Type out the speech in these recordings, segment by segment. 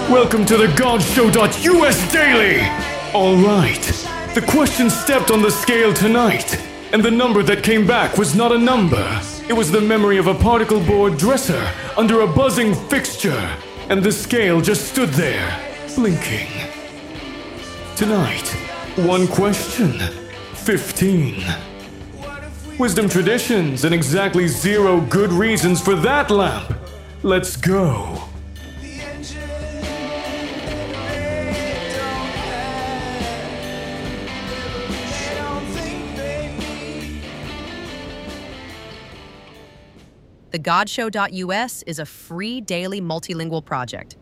Welcome to the GodShow.us Daily! Alright, the question stepped on the scale tonight, and the number that came back was not a number. It was the memory of a particle board dresser under a buzzing fixture, and the scale just stood there, blinking. Tonight, one question, 15. Wisdom traditions and exactly 0 good reasons for that lamp. Let's go. The GodShow.us is a free daily multilingual project.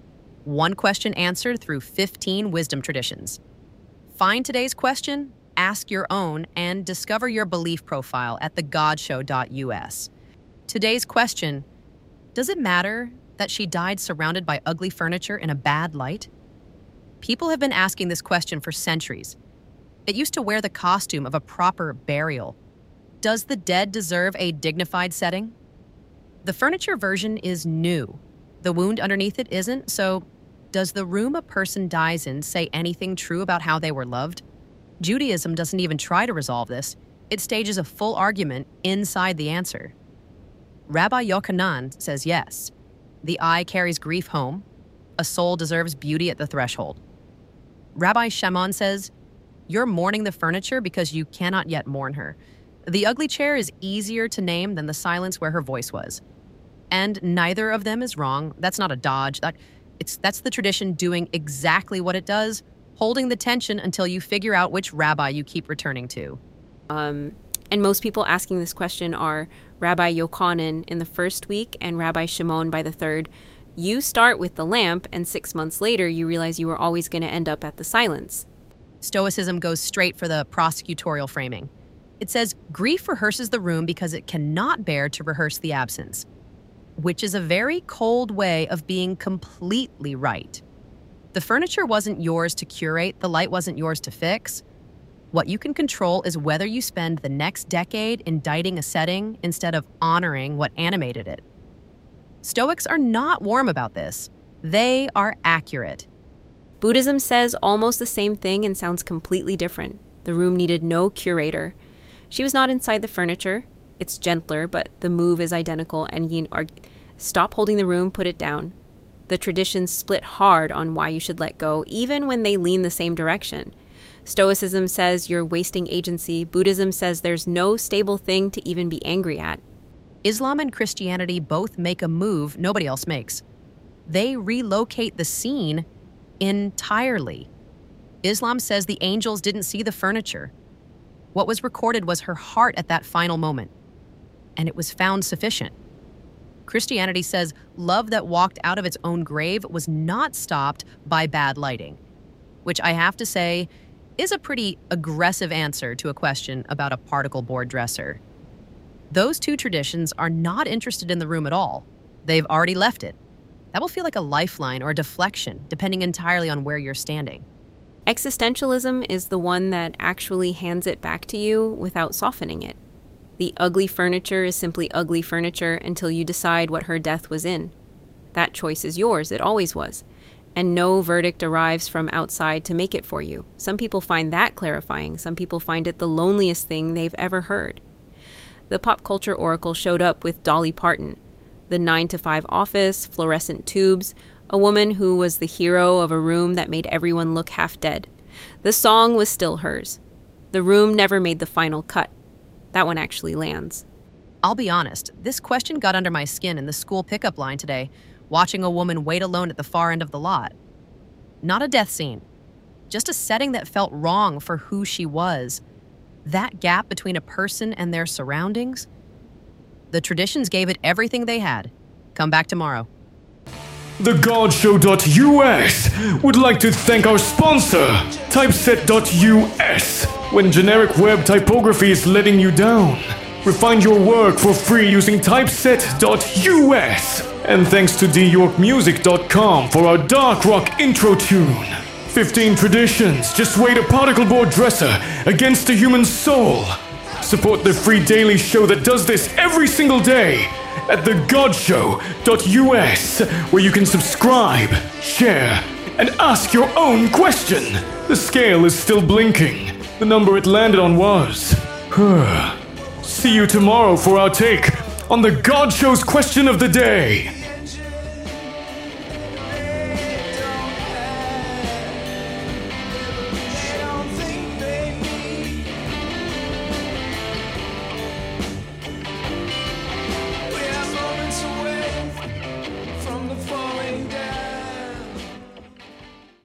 One question answered through 15 wisdom traditions. Find today's question, ask your own, and discover your belief profile at the GodShow.us. Today's question: does it matter that she died surrounded by ugly furniture in a bad light? People have been asking this question for centuries. It used to wear the costume of a proper burial. Does the dead deserve a dignified setting? The furniture version is new. The wound underneath it isn't, so does the room a person dies in say anything true about how they were loved? Judaism doesn't even try to resolve this. It stages a full argument inside the answer. Rabbi Yochanan says yes. The eye carries grief home. A soul deserves beauty at the threshold. Rabbi Shimon says, you're mourning the furniture because you cannot yet mourn her. The ugly chair is easier to name than the silence where her voice was. And neither of them is wrong. That's not a dodge. That's the tradition doing exactly what it does, holding the tension until you figure out which rabbi you keep returning to. And most people asking this question are Rabbi Yochanan in the first week and Rabbi Shimon by the third. You start with the lamp, and 6 months later, you realize you were always going to end up at the silence. Stoicism goes straight for the prosecutorial framing. It says grief rehearses the room because it cannot bear to rehearse the absence, which is a very cold way of being completely right. The furniture wasn't yours to curate, the light wasn't yours to fix. What you can control is whether you spend the next decade indicting a setting instead of honoring what animated it. Stoics are not warm about this. They are accurate. Buddhism says almost the same thing and sounds completely different. The room needed no curator. She was not inside the furniture. It's gentler, but the move is identical, and you stop holding the room, put it down. The traditions split hard on why you should let go, even when they lean the same direction. Stoicism says you're wasting agency. Buddhism says there's no stable thing to even be angry at. Islam and Christianity both make a move nobody else makes. They relocate the scene entirely. Islam says the angels didn't see the furniture. What was recorded was her heart at that final moment, and it was found sufficient. Christianity says love that walked out of its own grave was not stopped by bad lighting, which I have to say is a pretty aggressive answer to a question about a particle board dresser. Those two traditions are not interested in the room at all. They've already left it. That will feel like a lifeline or a deflection, depending entirely on where you're standing. Existentialism is the one that actually hands it back to you without softening it. The ugly furniture is simply ugly furniture until you decide what her death was in. That choice is yours, it always was. And no verdict arrives from outside to make it for you. Some people find that clarifying. Some people find it the loneliest thing they've ever heard. The pop culture oracle showed up with Dolly Parton. The 9-to-5 office, fluorescent tubes, a woman who was the hero of a room that made everyone look half dead. The song was still hers. The room never made the final cut. That one actually lands. I'll be honest, this question got under my skin in the school pickup line today, watching a woman wait alone at the far end of the lot. Not a death scene, just a setting that felt wrong for who she was. That gap between a person and their surroundings. The traditions gave it everything they had. Come back tomorrow. The GodShow.us would like to thank our sponsor, Typeset.us. When generic web typography is letting you down, refine your work for free using Typeset.us. And thanks to dyorkmusic.com for our dark rock intro tune. 15 traditions just weighed a particle board dresser against a human soul. Support the free daily show that does this every single day at thegodshow.us, where you can subscribe, share, and ask your own question. The scale is still blinking. The number it landed on was... See you tomorrow for our take on the God Show's question of the day.